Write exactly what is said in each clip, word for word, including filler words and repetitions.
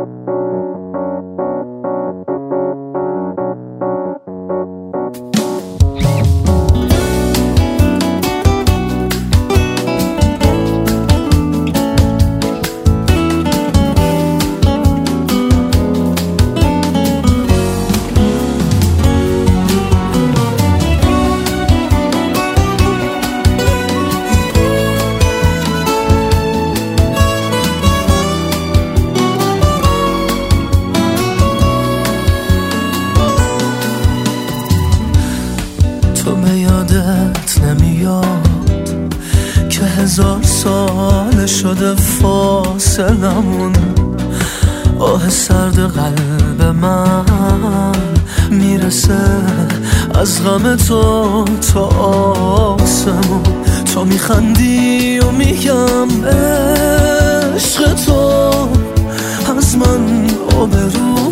یادت نمیاد که هزار سال شده فاصلمون، آه سرد قلب من میرسه از غم تو تا آسمون. تو میخندی و میگم عشق تو از من آبرو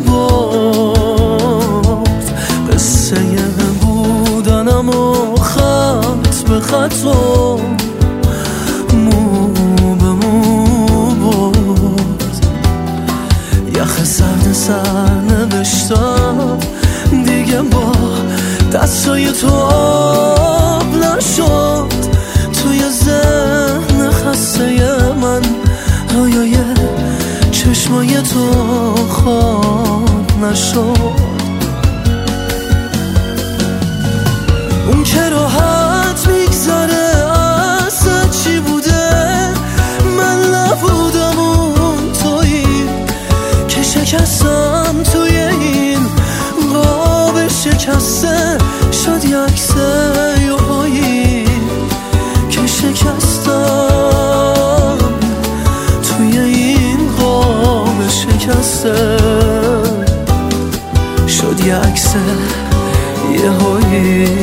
برد، قصه بودنم و خط به خط و مو به مو برد. یخ سرد سر نوشتم دیگه با دستای تو آب نشد، توی ذهن خسته من رویای چشمای تو خواب نشد. اون که راحت میگذره اصلا چی بوده، من نبودم اون تویی که شکستم توی این قاب شکسته، شد یه عکسه یهویی که شکستم توی این قاب شکسته، شد یه عکسه یهویی.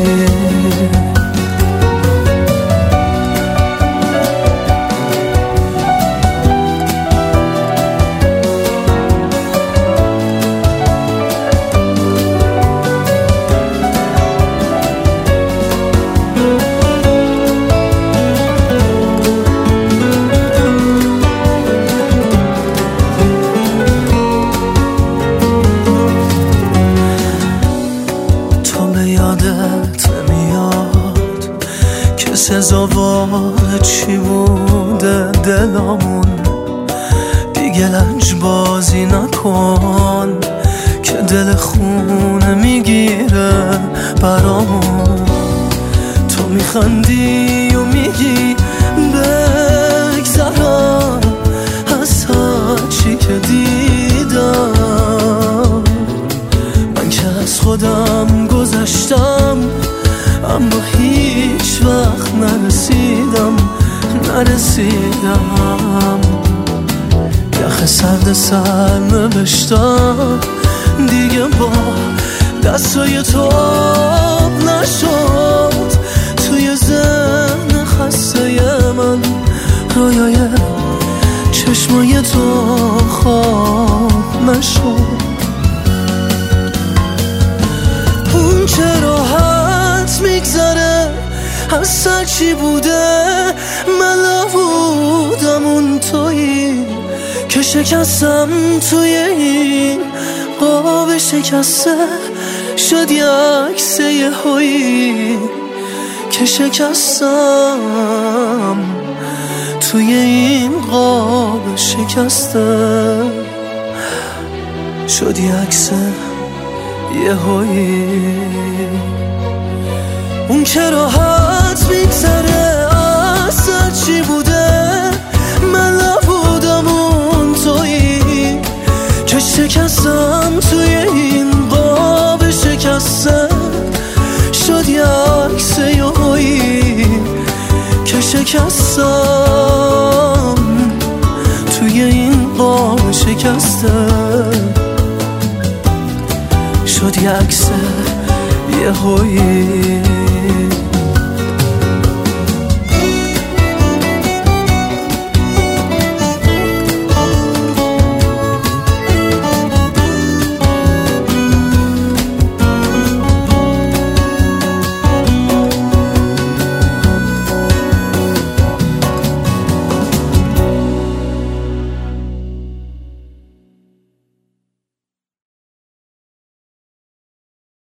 یادت نمیاد که سزاوار چی بوده دلامون، دیگه لنج بازی نکن که دل خونه میگیره برامون. تو میخندی و میگی بگذرم از هرچی که دیدم، من که از خودم گذشتم اما هیچ وقت نرسیدم نرسیدم. یخ سرد سر نوشتم دیگه با دستای تو آب نشد، توی ذهن خسته من رویای چشمای تو خواب نشد. اون که راحت میگذره اصلا چی بوده، من نبودم اون تویی که شکستم توی این قاب شکسته، شد یه عکسه یهویی که شکستم توی این قاب شکسته، شد یه عکسه یهویی. اون که راحت میگذره اصلا چی بوده، من نبودم اون تویی که شکستم توی این قاب شکسته، شد یه عکسه یهویی که شکستم توی این قاب شکسته، شد یه عکسه یهویی.